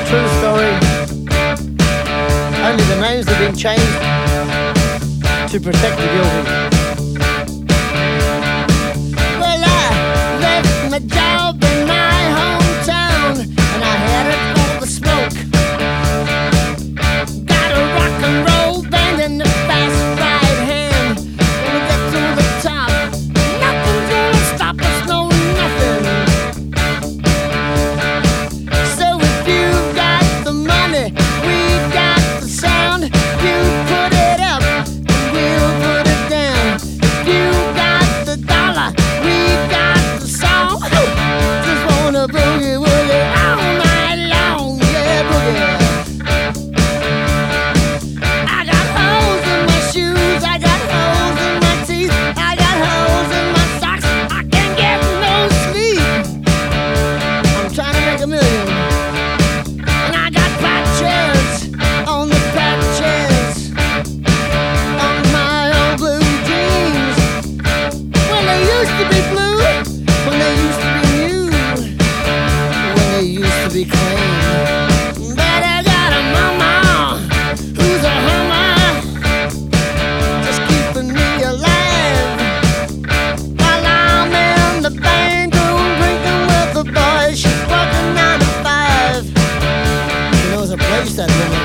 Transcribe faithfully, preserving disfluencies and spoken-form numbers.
True story. Only the names have been changed to protect the guilty. Well, I left my job in my hometown and I headed for the smoke. Got a rock and roll band and a fast right hand. Gonna get to the top. Nothing's gonna stop us, no nothing. So if you've got the money, we've got the sound. You put it up and we'll put it down. If you got the dollar, we've got the song. Just wanna boogie woogie all night long, yeah, boogie. I got holes in my shoes, I got holes in my teeth, I got holes in my socks. I can't get no sleep. I'm trying to make a million, and I got patches on the patches on my old blue jeans. When they used to be blue, when they used to be new, when they used to be clean. But I got a mama who's a hummer, just keeping me alive while I'm in the bank room drinking with the boys. She's working nine to five. She knows a place that woman